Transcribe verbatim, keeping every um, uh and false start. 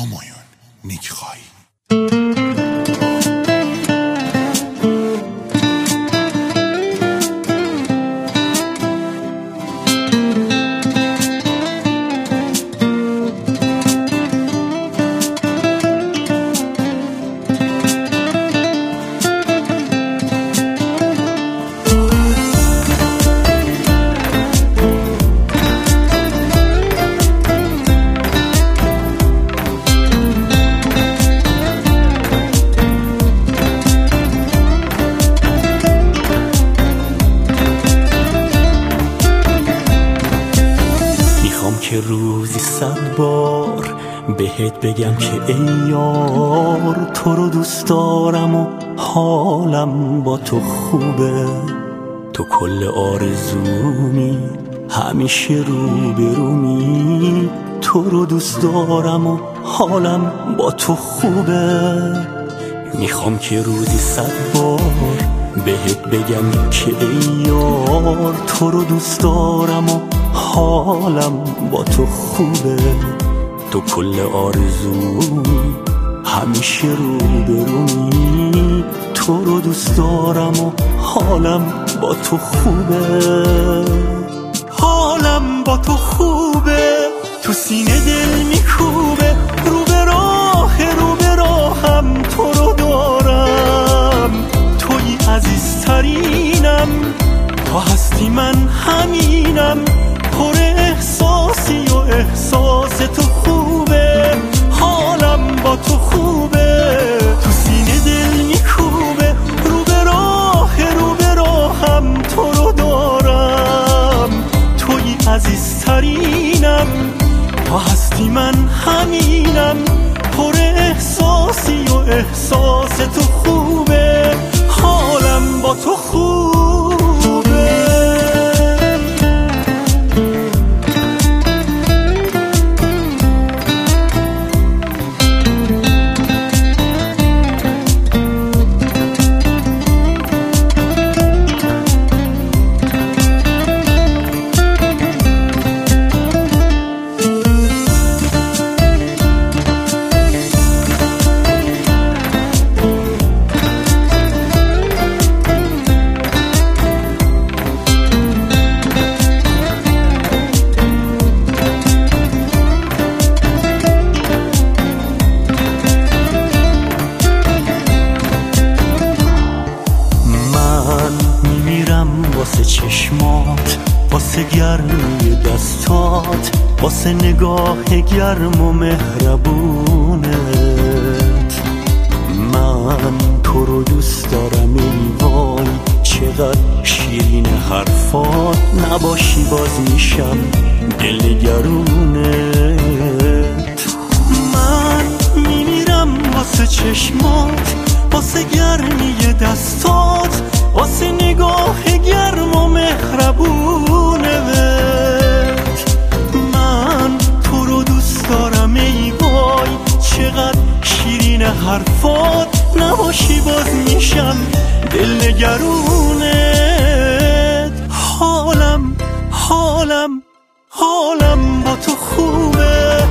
همایون نیکخوایی. که روزی صد بار بهت بگم که ای یار تو رو دوست دارم و حالم با تو خوبه، تو کل آرزومی همیشه رو برومی، تو رو دوست دارم و حالم با تو خوبه. میخوام که روزی صد بار بهت بگم که ای یار تو رو دوست دارم و حالم با تو خوبه، تو کل آرزو همیشه رو برومی، تو رو دوست دارم و حالم با تو خوبه. حالم با تو خوبه، تو سینه دل میکوبه، رو به راه رو به راهم تو رو دارم، توی عزیزترینم، تو هستی من همینم، پر احساسی و احساس تو خوبه. حالم با تو خوبه، تو سینه دل میکوبه، رو به راه رو به راهم تو رو دارم، توی عزیزترینم، تو هستی من همینم، پر احساسی و احساس تو خوبه. حالم با تو خوبه. واسه چشمات، واسه گرمی دستات، واسه نگاه گرم و مهربونت، من تو رو دوست دارم ای وای چقدر شیرین حرفات، نباشی باز میشم دلنگرونت. من میمیرم واسه چشمات، واسه گرمی دستات، واسه نگاه گرم و مهربونت، من تو رو دوست دارم ای وای چقدر شیرین حرفات، نباشی باز میشم دلنگرونت. حالم حالم حالم با تو خوبه،